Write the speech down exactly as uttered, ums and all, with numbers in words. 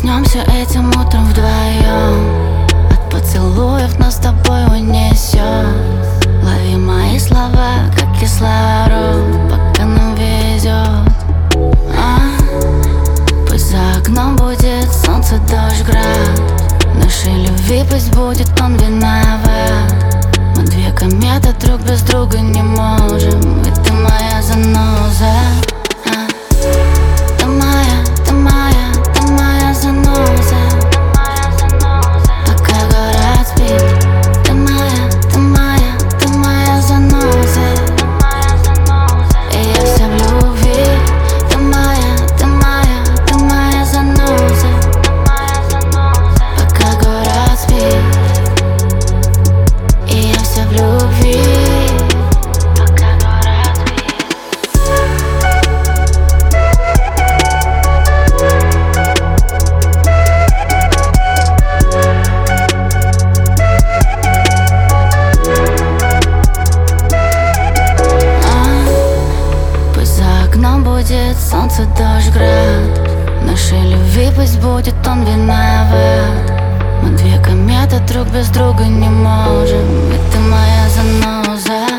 Проснемся этим утром вдвоем, от поцелуев нас с тобой унесет. Лови мои слова, как кислород, пока нам везет. а? Пусть за окном будет солнце, дождь, град. Нашей любви пусть будет он виноват. Мы две кометы, друг без друга не можем. И ты моя заноза. а? Ты моя, ты моя, ты моя заноза. Пока город спит. Ты моя, ты моя, ты моя заноза. И я вся в любви. Ты моя, ты моя, ты моя заноза. Пока город спит. И я вся в любви. Пока город спит. а? Пусть за окном будет солнце, дождь, град. Нашей любви пусть будет он виноват. Мы две кометы, друг без друга не можем. И ты моя заноза.